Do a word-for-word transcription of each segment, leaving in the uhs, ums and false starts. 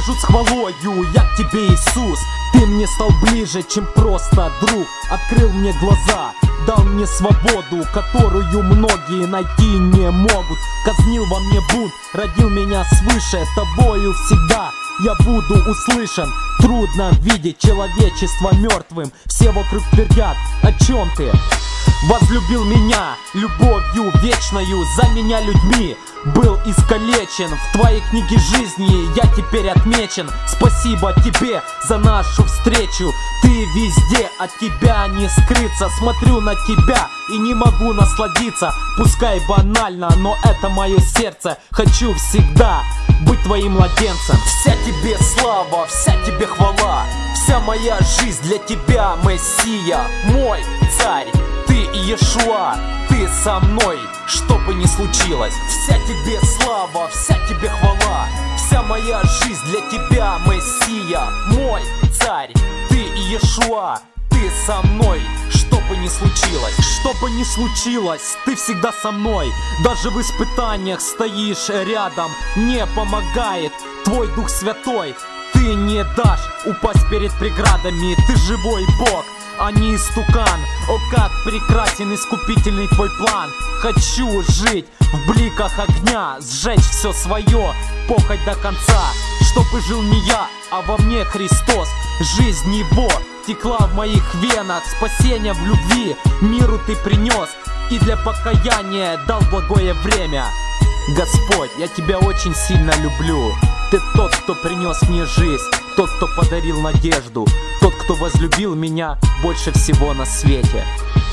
прихожу с хвалою, я к тебе, Иисус. Ты мне стал ближе, чем просто друг. Открыл мне глаза, дал мне свободу, которую многие найти не могут. Казнил во мне бунт, родил меня свыше. Тобою всегда я буду услышан. Трудно видеть человечество мертвым. Все вокруг твердят: о чем ты? Возлюбил меня любовью вечною, за меня людьми был искалечен. В твоей книге жизни я теперь отмечен. Спасибо тебе за нашу встречу. Ты везде, от тебя не скрыться. Смотрю на тебя и не могу насладиться. Пускай банально, но это мое сердце. Хочу всегда быть твоим младенцем. Вся тебе слава, вся тебе хвала. Вся моя жизнь для тебя, Мессия, мой царь. Ты Иешуа, ты со мной, что бы ни случилось. Вся тебе слава, вся тебе хвала. Вся моя жизнь для тебя, Мессия, мой царь. Ты Иешуа, ты со мной, что бы ни случилось. Что бы ни случилось, ты всегда со мной. Даже в испытаниях стоишь рядом. Мне помогает твой Дух Святой. Ты не дашь упасть перед преградами. Ты живой Бог, а не истукан. О, как прекрасен искупительный твой план. Хочу жить в бликах огня, сжечь все свое, похоть до конца. Чтобы жил не я, а во мне Христос. Жизнь Его текла в моих венах. Спасение в любви миру ты принес, и для покаяния дал благое время. Господь, я тебя очень сильно люблю. Ты тот, кто принес мне жизнь, тот, кто подарил надежду, тот, кто возлюбил меня больше всего на свете.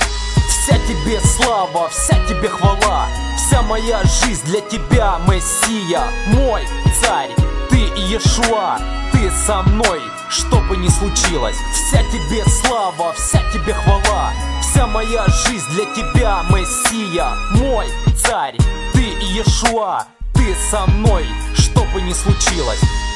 Вся тебе слава, вся тебе хвала. Вся моя жизнь для тебя, Мессия, мой царь. Ты Иешуа, ты со мной, что бы ни случилось. Вся тебе слава, вся тебе хвала. Вся моя жизнь для тебя, Мессия, мой царь. Ты Иешуа, ты со мной, что бы ни случилось.